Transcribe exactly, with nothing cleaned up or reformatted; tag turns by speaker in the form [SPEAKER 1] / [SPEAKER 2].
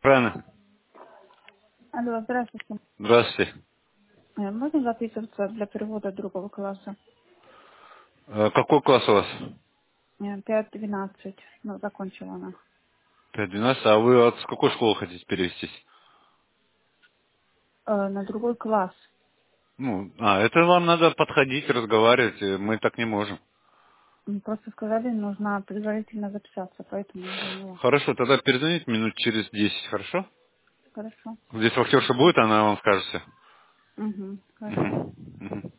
[SPEAKER 1] Правильно.
[SPEAKER 2] Алло, здравствуйте.
[SPEAKER 1] Здравствуйте.
[SPEAKER 2] Э, Можно записываться для перевода другого класса?
[SPEAKER 1] Э, Какой класс у вас?
[SPEAKER 2] Э, пять двенадцать. Ну, закончила она.
[SPEAKER 1] пять двенадцать. А вы от с какой школы хотите перевестись?
[SPEAKER 2] Э, На другой класс.
[SPEAKER 1] Ну, а, это вам надо подходить, разговаривать. э, Мы так не можем.
[SPEAKER 2] М, Просто сказали, нужно предварительно записаться, поэтому я звонила.
[SPEAKER 1] Хорошо, тогда перезвоните минут через десять, хорошо?
[SPEAKER 2] Хорошо.
[SPEAKER 1] Здесь вахтерша будет, она вам скажет все.
[SPEAKER 2] Угу, хорошо.
[SPEAKER 1] Мгм. Мгм.